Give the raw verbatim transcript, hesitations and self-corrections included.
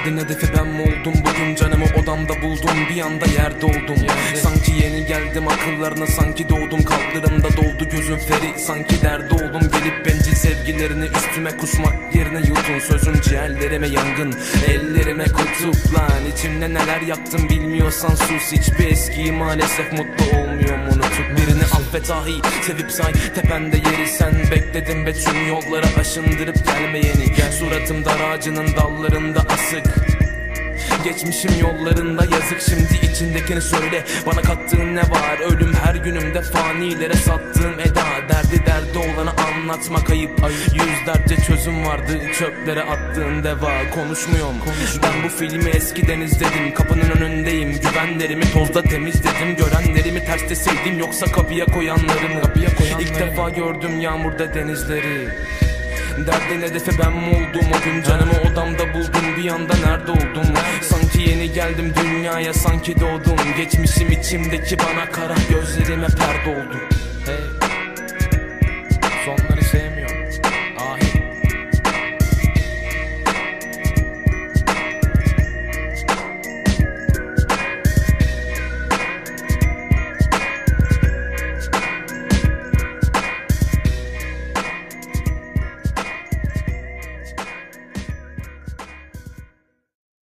Derdin hedefi ben mi oldum? Bugün canımı odamda buldum, bir anda yerde oldum. Yerde. Sanki yeni geldim akıllarına, sanki doğdum. Kaldırımda doldu gözüm feri, sanki derdi oldum. Gelip bencil sevgilerini üstüme kusmak yerine yutun. Sözüm ciğerlerime yangın, ellerime kutup lan. İçimde neler yaktım bilmiyorsan sus. Hiçbir eskiyi maalesef mutlu olmuyorum unutup. Birini affet ahi, sevip say tepende yeri sen. Bekledim ve tüm yollara aşındırıp gelmeyeni. Suratım dar ağacının dallarında asık, geçmişim yollarında yazık. Şimdi içindekini söyle, bana kattığın ne var? Ölüm her günümde, fanilere sattığım eda. Derdi derdi olanı anlatmak ayıp. Yüzlerce çözüm vardı, çöplere attığın deva. Konuşmuyorum, ben bu filmi eskiden izledim. Kapının önündeyim, güvenlerimi tozda temizledim. Görenlerimi ters deseydim, yoksa kapıya koyanlarımı. Kapıya koyanlarımı. İlk defa gördüm yağmurda denizleri. Derdin hedefi ben mi oldum? O gün canımı odamda buldum, bir anda nerede oldum? Sanki yeni geldim dünyaya, sanki doğdum. Geçmişim içimdeki bana kara, gözlerime perde oldu. Hey.